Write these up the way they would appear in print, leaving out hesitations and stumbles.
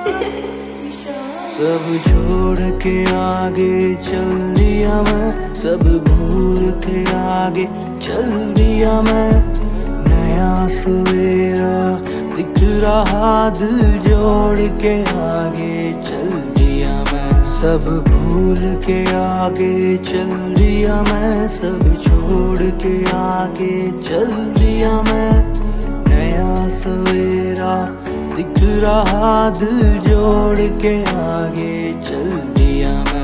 सब छोड़ के आगे चल दिया मैं, सब भूल के आगे चल दिया मैं। नया सवेरा दिख रहा, दिल जोड़ के आगे चल दिया मैं। सब भूल के आगे चल दिया मैं, सब छोड़ के आगे चल दिया मैं। नया सवेरा दिख रहा, दिल जोड़ के आगे चल दिया मैं।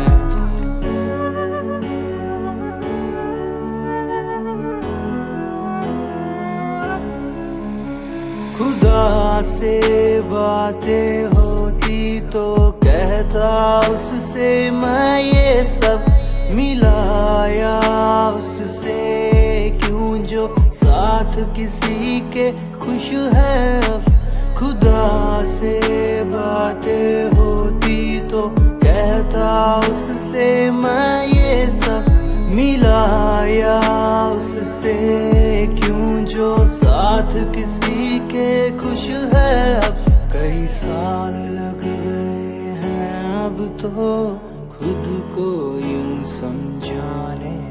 खुदा से बातें होती तो कहता उससे मैं ये सब मिलाया उससे, क्यों जो साथ किसी के खुश है अब। खुदा से बातें होती तो कहता उससे मैं ये सब मिलाया उससे, क्यों जो साथ किसी के खुश है अब। कई साल लग गए हैं अब तो खुद को यूं समझाने में।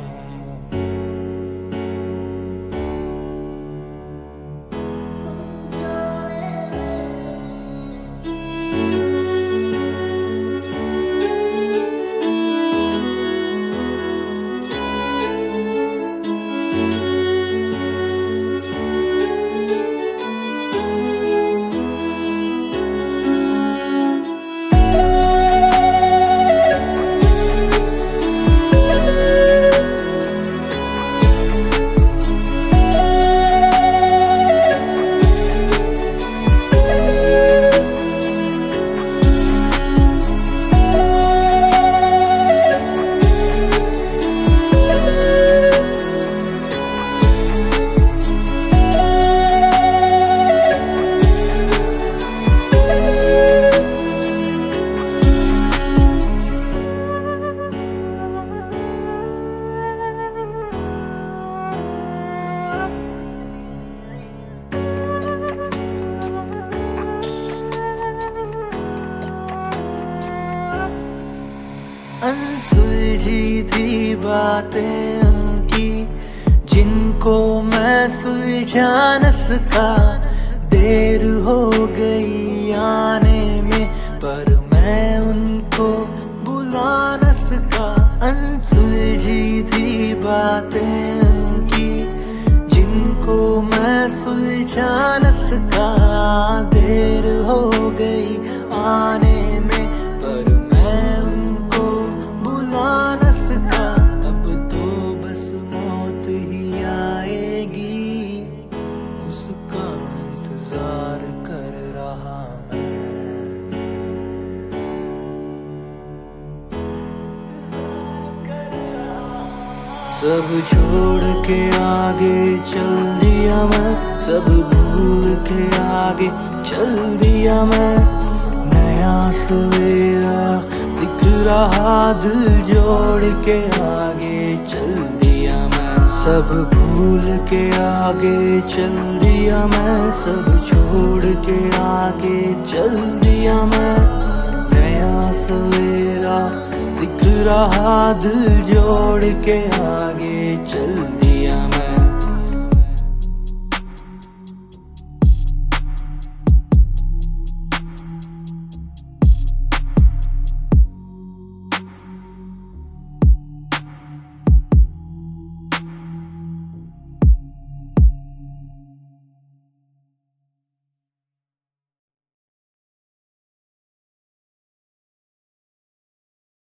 अनसुलझी थी बातें उनकी, जिनको मैं सुलझा न सका। देर हो गई आने में पर मैं उनको बुला न सका। अनसुलझी थी बातें उनकी, जिनको मैं सुलझा न सका। देर हो गई आने में पर मैं उनको बुला न सका। अब तो बस मौत ही आएगी, उसका इंतजार कर रहा मैं। सब छोड़ के आगे चल दिया मैं, सब भूल के आगे चल दिया मैं। नया सवेरा दिख रहा, दिल जोड़ के आगे चल दिया मैं। सब भूल के आगे चल दिया मैं, सब छोड़ के आगे चल दिया मैं। नया सवेरा दिख रहा, दिल जोड़ के आगे चल